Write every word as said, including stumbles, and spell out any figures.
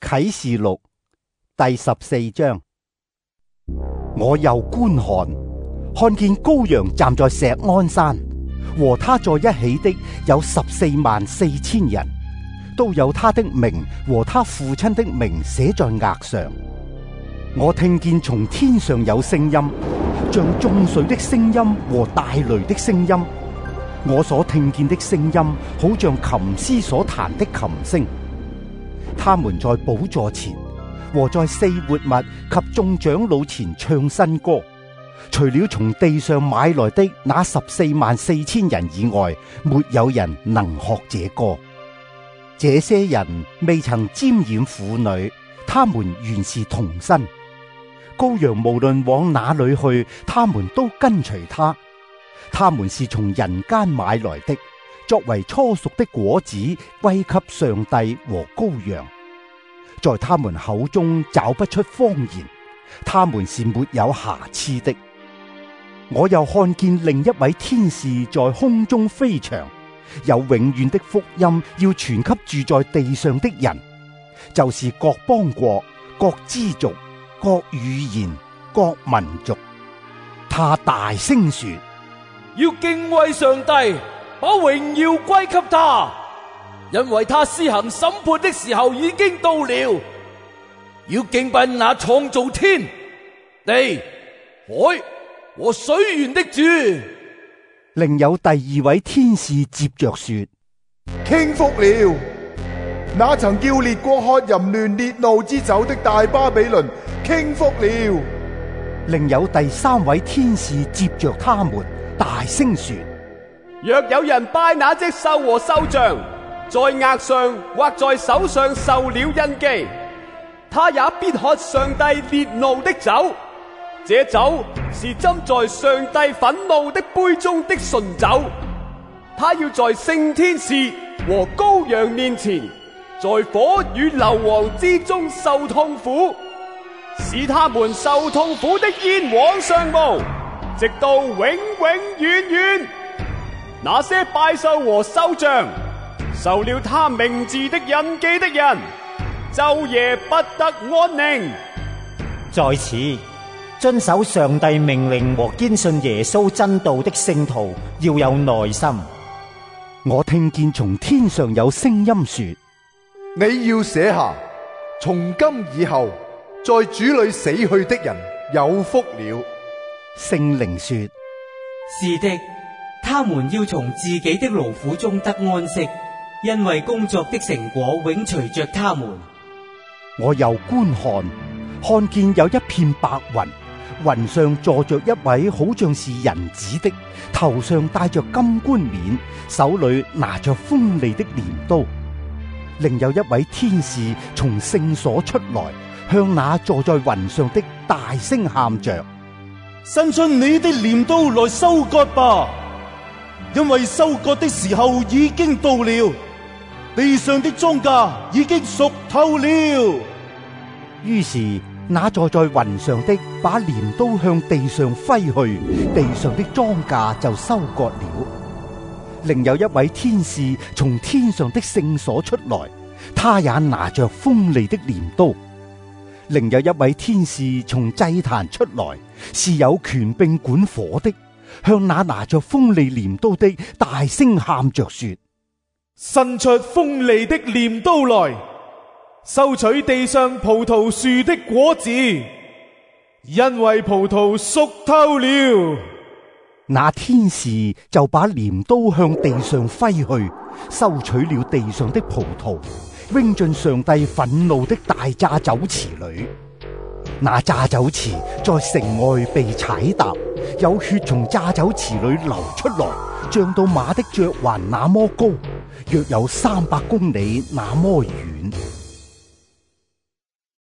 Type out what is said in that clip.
啟示錄第十四章。我又觀看，看見羔羊站在錫安山，和他在一起的有十四萬四千人，都有他的名和他父親的名寫在額上。我聽見從天上有聲音，像眾水的聲音和大雷的聲音。我所聽見的聲音，好像琴師所彈的琴聲。他們在寶座前和在四活物及眾長老前唱新歌，除了從地上買來的那十四萬四千人以外，沒有人能學這歌。這些人未曾沾染婦女，他們原是童身。羔羊無論往哪裏去，他們都跟隨他。他們是從人間買來的，作為初熟的果子，歸給上帝和羔羊。在他們口中找不出謊言，他們是沒有瑕疵的。我又看見另一位天使在空中飛翔，有永遠的福音要傳給住在地上的人，就是各邦國、各支族、各語言、各民族。他大聲說： 要敬畏上帝，把榮耀歸給他，因為他施行審判的時候已經到了。要敬拜那創造天地海和水源的主。 另有第二位天使接着說： 傾覆了！那曾叫列國喝淫亂烈怒之酒的大巴比倫傾覆了。 另有第三位天使接着他們，大聲說： 若有人拜那隻獸和獸像，在額上或在手上受了印記，他也必喝上帝烈怒的酒。這酒是斟在上帝憤怒的杯中的醇酒。他要在聖天使和羔羊面前，在火與硫磺之中受痛苦，使他們受痛苦的煙往上冒，直到永永遠遠。那些拜獸和獸像，受了他名字的印記的人，晝夜不得安寧。 在此，遵守上帝命令和堅信耶穌真道的聖徒要有耐心。 我聽見從天上有聲音說： 你要寫下，從今以後，在主裏死去的人有福了。 聖靈說： 是的，他們要從自己的勞苦中得安息，因為工作的成果永隨着他們。 我又觀看，看見有一片白雲，雲上坐着一位好像是人子的，頭上戴着金冠冕，手裏拿着鋒利的鐮刀。另有一位天使從聖所出來，向那坐在雲上的大聲喊着： 伸出你的鐮刀來收割吧，因為收割的時候已經到了，地上的莊稼已經熟透了。 於是那坐在雲上的把鐮刀向地上揮去，地上的莊稼就收割了。另有一位天使從天上的聖所出來，他也拿着鋒利的鐮刀。另有一位天使從祭壇出來，是有權柄管火的，向那拿着鋒利鐮刀的大聲喊着說： 伸出鋒利的鐮刀來，收取地上葡萄樹的果子，因為葡萄熟透了。 那天使就把鐮刀向地上揮去，收取了地上的葡萄，扔進上帝憤怒的大榨酒池裏。那榨酒池在城外被踩踏，有血從榨酒池裏流出來，漲到馬的嚼環那麼高，約有三百公里那麼遠。